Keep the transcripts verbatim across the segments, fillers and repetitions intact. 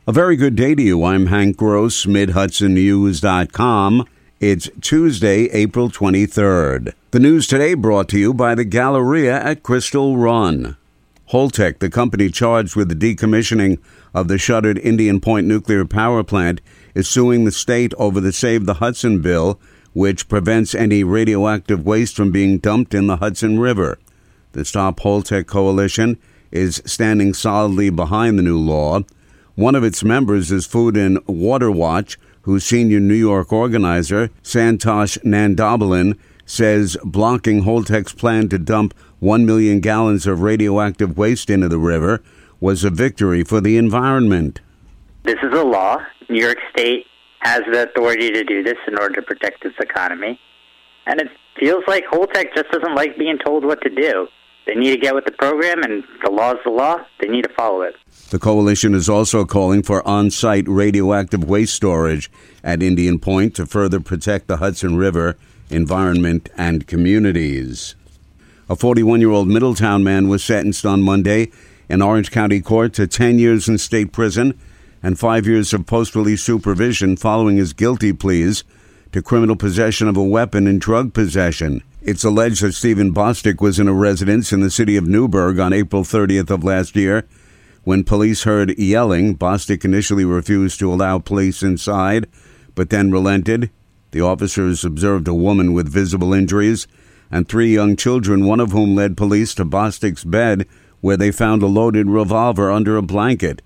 A very good day to you. I'm Hank Gross, Mid Hudson News dot com. It's Tuesday, April twenty-third. The news today brought to you by the Galleria at Crystal Run. Holtec, the company charged with the decommissioning of the shuttered Indian Point nuclear power plant, is suing the state over the Save the Hudson bill, which prevents any radioactive waste from being dumped in the Hudson River. The Stop Holtec Coalition is standing solidly behind the new law. One of its members is Food and Water Watch, whose senior New York organizer, Santosh Nandabalan, says blocking Holtec's plan to dump one million gallons of radioactive waste into the river was a victory for the environment. This is a law. New York State has the authority to do this in order to protect its economy. And it feels like Holtec just doesn't like being told what to do. They need to get with the program, and the law's the law. They need to follow it. The coalition is also calling for on-site radioactive waste storage at Indian Point to further protect the Hudson River, environment, and communities. A forty-one-year-old Middletown man was sentenced on Monday in Orange County Court to ten years in state prison and five years of post-release supervision following his guilty pleas to criminal possession of a weapon and drug possession. It's alleged that Stephen Bostic was in a residence in the city of Newburgh on April thirtieth of last year. When police heard yelling, Bostic initially refused to allow police inside, but then relented. The officers observed a woman with visible injuries and three young children, one of whom led police to Bostic's bed, where they found a loaded revolver under a blanket.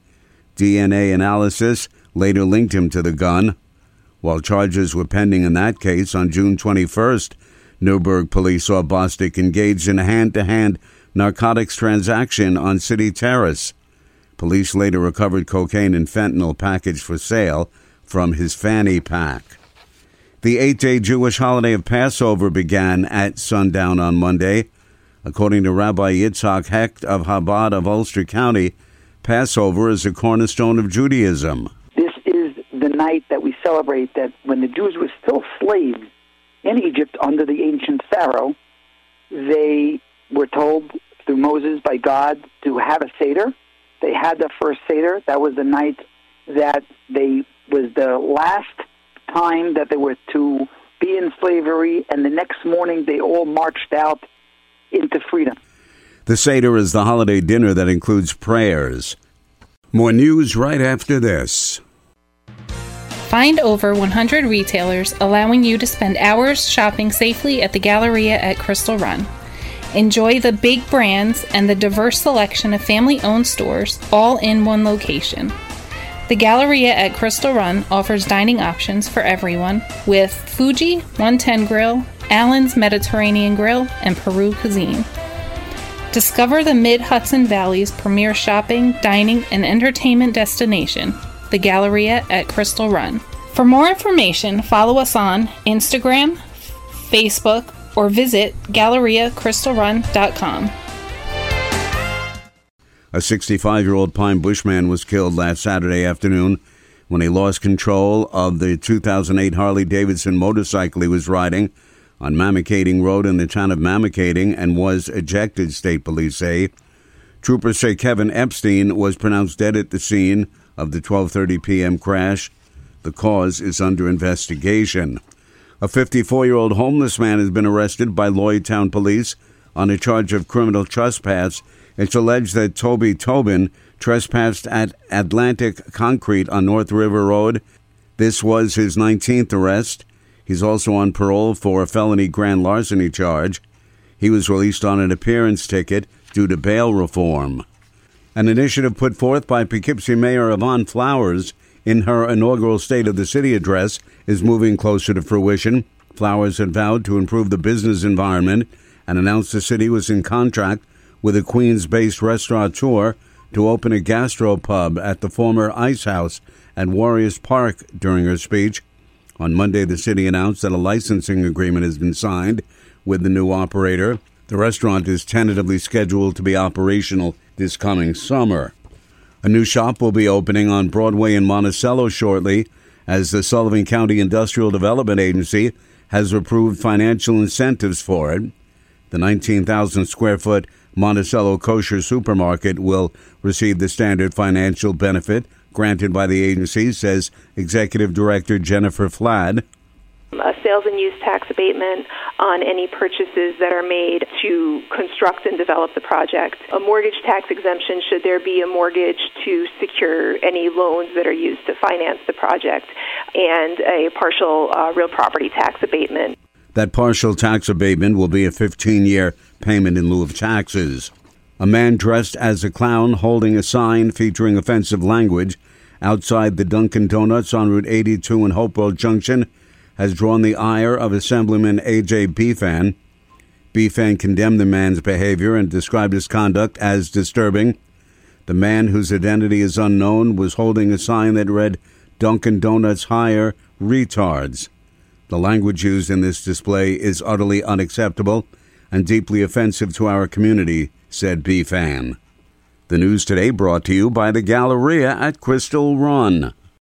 D N A analysis later linked him to the gun. While charges were pending in that case, on June twenty-first, Newburgh police saw Bostic engaged in a hand-to-hand narcotics transaction on City Terrace. Police later recovered cocaine and fentanyl packaged for sale from his fanny pack. The eight-day Jewish holiday of Passover began at sundown on Monday. According to Rabbi Yitzhak Hecht of Chabad of Ulster County, Passover is a cornerstone of Judaism. This is the night that we celebrate that when the Jews were still slaves in Egypt under the ancient Pharaoh, they were told through Moses by God to have a Seder. They had the first Seder. That was the night that they was the last time that they were to be in slavery, and the next morning they all marched out into freedom. The Seder is the holiday dinner that includes prayers. More news right after this. Find over one hundred retailers allowing you to spend hours shopping safely at the Galleria at Crystal Run. Enjoy the big brands and the diverse selection of family-owned stores all in one location. The Galleria at Crystal Run offers dining options for everyone with Fuji, one ten Grill, Allen's Mediterranean Grill, and Peru Cuisine. Discover the Mid-Hudson Valley's premier shopping, dining, and entertainment destination, the Galleria at Crystal Run. For more information, follow us on Instagram, Facebook, or visit galleria crystal run dot com. A sixty-five-year-old Pine Bushman was killed last Saturday afternoon when he lost control of the two thousand eight Harley-Davidson motorcycle he was riding on Mamakating Road in the town of Mamakating and was ejected, state police say. Troopers say Kevin Epstein was pronounced dead at the scene of the twelve thirty p.m. crash. The cause is under investigation. A fifty-four-year-old homeless man has been arrested by Lloydtown police on a charge of criminal trespass. It's alleged that Toby Tobin trespassed at Atlantic Concrete on North River Road. This was his nineteenth arrest. He's also on parole for a felony grand larceny charge. He was released on an appearance ticket due to bail reform. An initiative put forth by Poughkeepsie Mayor Yvonne Flowers in her inaugural State of the City address is moving closer to fruition. Flowers had vowed to improve the business environment and announced the city was in contract with a Queens-based restaurateur to open a gastropub at the former Ice House at Warriors Park during her speech. On Monday, the city announced that a licensing agreement has been signed with the new operator. The restaurant is tentatively scheduled to be operational this coming summer. A new shop will be opening on Broadway in Monticello shortly, as the Sullivan County Industrial Development Agency has approved financial incentives for it. The nineteen thousand square foot Monticello Kosher Supermarket will receive the standard financial benefit granted by the agency, says Executive Director Jennifer Flad. A sales and use tax abatement on any purchases that are made to construct and develop the project. A mortgage tax exemption should there be a mortgage to secure any loans that are used to finance the project, and a partial uh, real property tax abatement. That partial tax abatement will be a fifteen-year payment in lieu of taxes. A man dressed as a clown holding a sign featuring offensive language outside the Dunkin' Donuts on Route eighty-two in Hopewell Junction has drawn the ire of Assemblyman A J Beefan. Beefan condemned the man's behavior and described his conduct as disturbing. The man, whose identity is unknown, was holding a sign that read, "Dunkin' Donuts hire retards." The language used in this display is utterly unacceptable and deeply offensive to our community, said Beefan. The news today brought to you by the Galleria at Crystal Run.